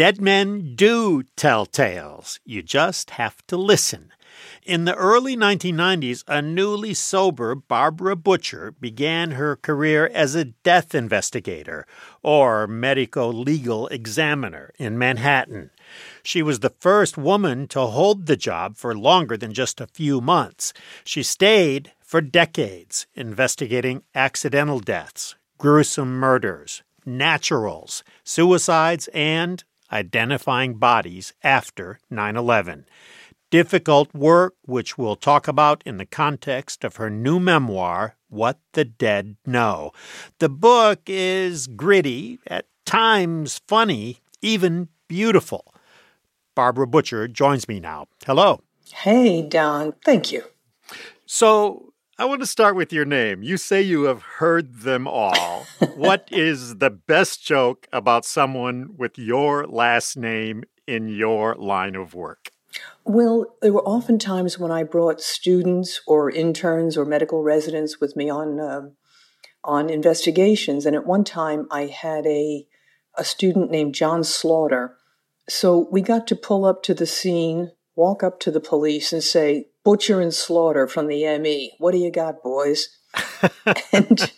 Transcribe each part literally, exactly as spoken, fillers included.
Dead men do tell tales. You just have to listen. In the early nineteen nineties, a newly sober Barbara Butcher began her career as a death investigator, or medico-legal examiner, in Manhattan. She was the first woman to hold the job for longer than just a few months. She stayed for decades, investigating accidental deaths, gruesome murders, naturals, suicides, and identifying bodies after nine eleven. Difficult work, which we'll talk about in the context of her new memoir, What the Dead Know. The book is gritty, at times funny, even beautiful. Barbara Butcher joins me now. Hello. Hey, Don. Thank you. So, I want to start with your name. You say you have heard them all. What is the best joke about someone with your last name in your line of work? Well, there were often times when I brought students or interns or medical residents with me on uh, on investigations. And at one time, I had a, a student named John Slaughter. So we got to pull up to the scene, walk up to the police and say, Butcher and Slaughter from the M E. What do you got, boys? and,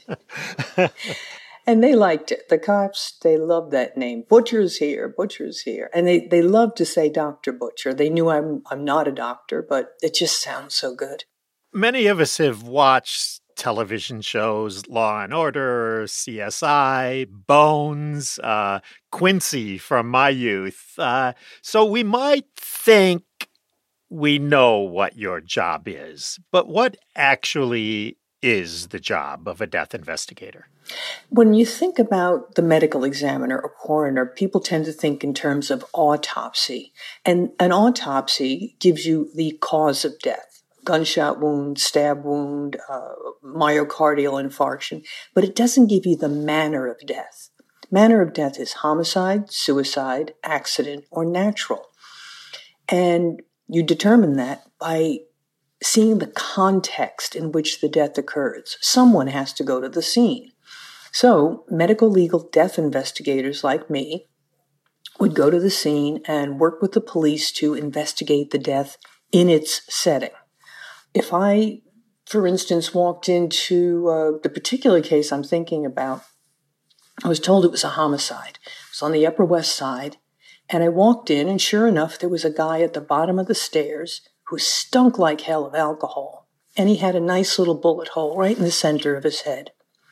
and they liked it. The cops, they loved that name. Butcher's here, Butcher's here. And they, they loved to say Doctor Butcher. They knew I'm I'm not a doctor, but it just sounds so good. Many of us have watched television shows, Law and Order, C S I, Bones, uh, Quincy from my youth. Uh, so we might think we know what your job is, but what actually is the job of a death investigator? When you think about the medical examiner or coroner, people tend to think in terms of autopsy. And an autopsy gives you the cause of death. Gunshot wound, stab wound, uh, myocardial infarction. But it doesn't give you the manner of death. Manner of death is homicide, suicide, accident, or natural. And you determine that by seeing the context in which the death occurs. Someone has to go to the scene. So medical legal death investigators like me would go to the scene and work with the police to investigate the death in its setting. If I, for instance, walked into uh, the particular case I'm thinking about, I was told it was a homicide. It was on the Upper West Side. And I walked in, and sure enough, there was a guy at the bottom of the stairs who stunk like hell of alcohol. And he had a nice little bullet hole right in the center of his head.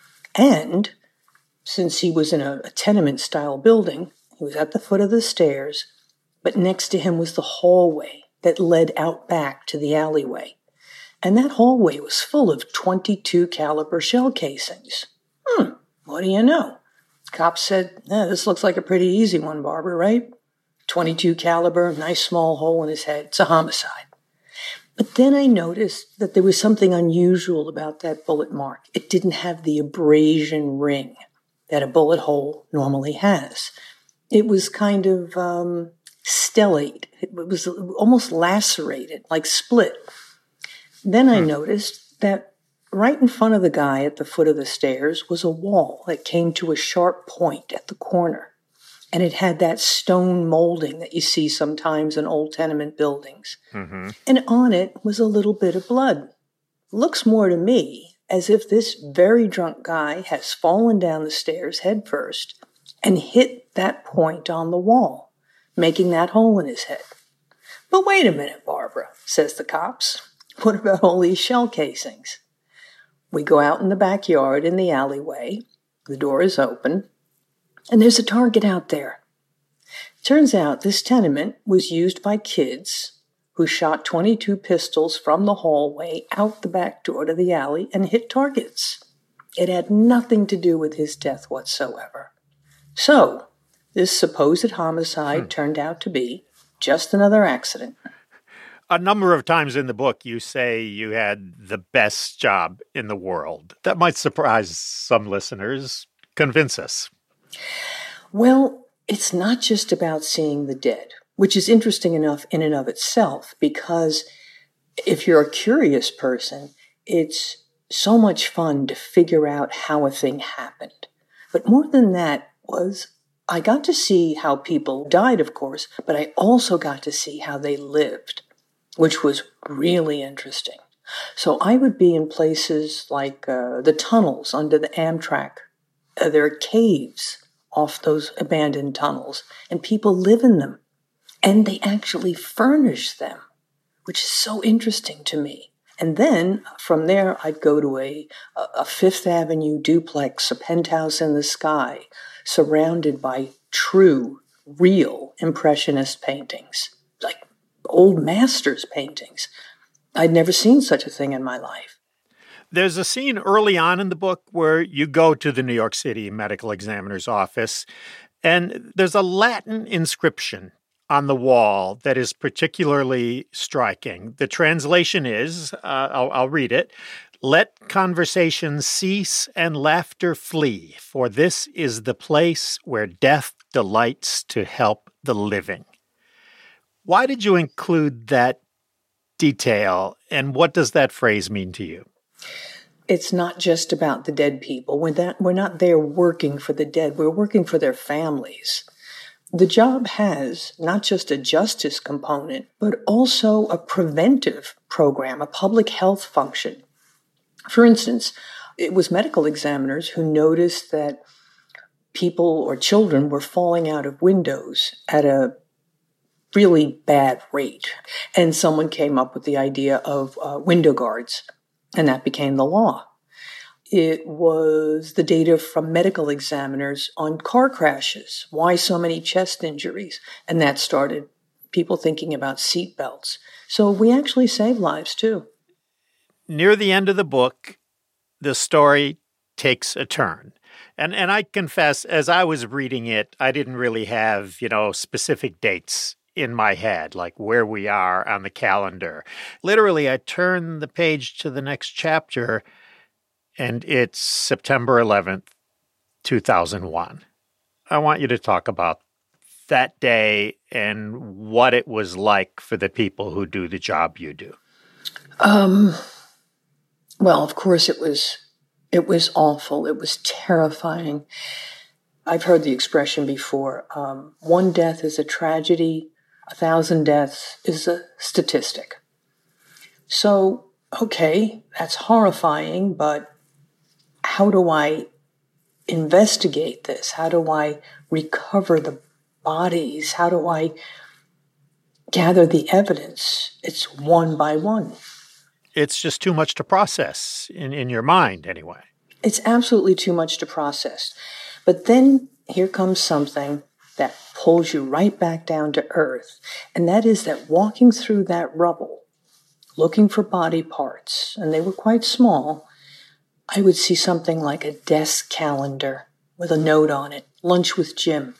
And since he was in a, a tenement-style building, he was at the foot of the stairs, but next to him was the hallway that led out back to the alleyway. And that hallway was full of twenty-two caliber shell casings. Hmm, what do you know? Cops said, eh, this looks like a pretty easy one, Barbara, right? twenty-two caliber, nice small hole in his head. It's a homicide. But then I noticed that there was something unusual about that bullet mark. It didn't have the abrasion ring that a bullet hole normally has. It was kind of um, stellate. It was almost lacerated, like split. Then I hmm. noticed that right in front of the guy at the foot of the stairs was a wall that came to a sharp point at the corner. And it had that stone molding that you see sometimes in old tenement buildings. Mm-hmm. And on it was a little bit of blood. Looks more to me as if this very drunk guy has fallen down the stairs head first and hit that point on the wall, making that hole in his head. But wait a minute, Barbara, says the cops. What about all these shell casings? We go out in the backyard in the alleyway. The door is open. And there's a target out there. Turns out this tenement was used by kids who shot twenty-two pistols from the hallway out the back door to the alley and hit targets. It had nothing to do with his death whatsoever. So, this supposed homicide hmm. turned out to be just another accident. A number of times in the book, you say you had the best job in the world. That might surprise some listeners. Convince us. Well, it's not just about seeing the dead, which is interesting enough in and of itself, because if you're a curious person, it's so much fun to figure out how a thing happened. But more than that was I got to see how people died, of course, but I also got to see how they lived, which was really interesting. So I would be in places like uh, the tunnels under the Amtrak. Uh, there are caves off those abandoned tunnels, and people live in them. And they actually furnish them, which is so interesting to me. And then from there, I'd go to a, a Fifth Avenue duplex, a penthouse in the sky, surrounded by true, real Impressionist paintings, like old masters' paintings. I'd never seen such a thing in my life. There's a scene early on in the book where you go to the New York City medical examiner's office, and there's a Latin inscription on the wall that is particularly striking. The translation is, uh, I'll, I'll read it, "Let conversation cease and laughter flee, for this is the place where death delights to help the living." Why did you include that detail, and what does that phrase mean to you? It's not just about the dead people. We're, that, we're not there working for the dead. We're working for their families. The job has not just a justice component, but also a preventive program, a public health function. For instance, it was medical examiners who noticed that people or children were falling out of windows at a really bad rate. And someone came up with the idea of uh, window guards, and that became the law. It was the data from medical examiners on car crashes. Why so many chest injuries? And that started people thinking about seat belts. So we actually save lives too. Near the end of the book, the story takes a turn. And and I confess, as I was reading it, I didn't really have, you know, specific dates in my head, like where we are on the calendar. Literally, I turned the page to the next chapter, and it's September eleventh, two thousand one. I want you to talk about that day and what it was like for the people who do the job you do. Um, well, of course, it was it was awful. It was terrifying. I've heard the expression before. Um, one death is a tragedy. A thousand deaths is a statistic. So, okay, that's horrifying, but how do I investigate this? How do I recover the bodies? How do I gather the evidence? It's one by one. It's just too much to process in, in your mind, anyway. It's absolutely too much to process. But then here comes something that pulls you right back down to earth. And that is that walking through that rubble, looking for body parts, and they were quite small, I would see something like a desk calendar with a note on it, lunch with Jim,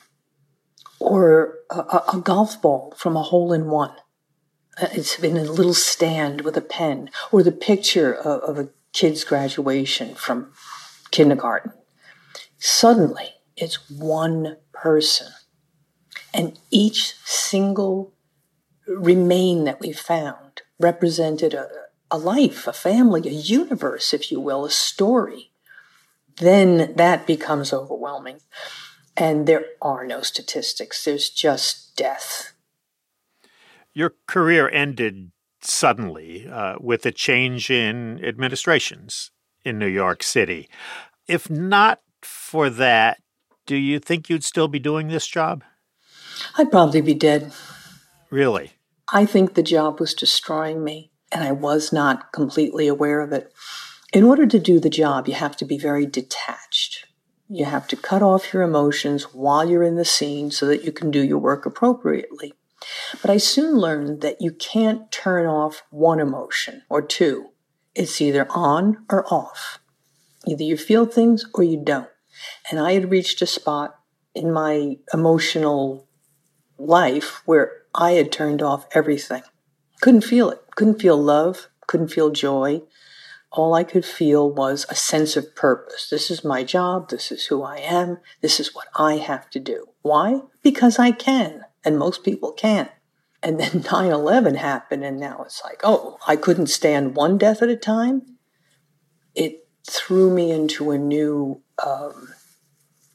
or a, a, a golf ball from a hole-in-one. It's in a little stand with a pen, or the picture of, of a kid's graduation from kindergarten. Suddenly, it's one person. And each single remain that we found represented a, a life, a family, a universe, if you will, a story. Then that becomes overwhelming. And there are no statistics. There's just death. Your career ended suddenly uh, with a change in administrations in New York City. If not for that, do you think you'd still be doing this job? I'd probably be dead. Really? I think the job was destroying me, and I was not completely aware of it. In order to do the job, you have to be very detached. You have to cut off your emotions while you're in the scene so that you can do your work appropriately. But I soon learned that you can't turn off one emotion or two. It's either on or off. Either you feel things or you don't. And I had reached a spot in my emotional life where I had turned off everything. Couldn't feel it. Couldn't feel love. Couldn't feel joy. All I could feel was a sense of purpose. This is my job. This is who I am. This is what I have to do. Why? Because I can. And most people can't. And then nine eleven happened, and now it's like, oh, I couldn't stand one death at a time. It threw me into a new um,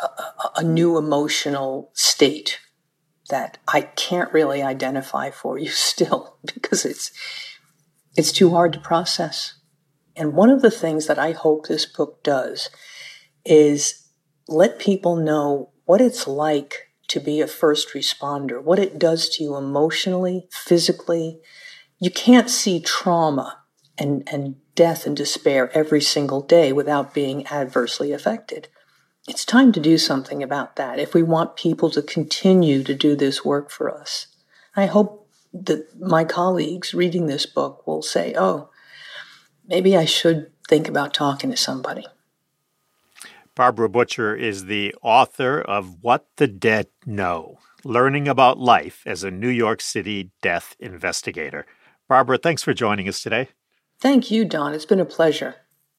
a, a new emotional state that I can't really identify for you still because it's it's too hard to process. And one of the things that I hope this book does is let people know what it's like to be a first responder, what it does to you emotionally, physically. You can't see trauma and, and death and despair every single day without being adversely affected. It's time to do something about that if we want people to continue to do this work for us. I hope that my colleagues reading this book will say, oh, maybe I should think about talking to somebody. Barbara Butcher is the author of What the Dead Know, Learning About Life as a New York City Death Investigator. Barbara, thanks for joining us today. Thank you, Don. It's been a pleasure.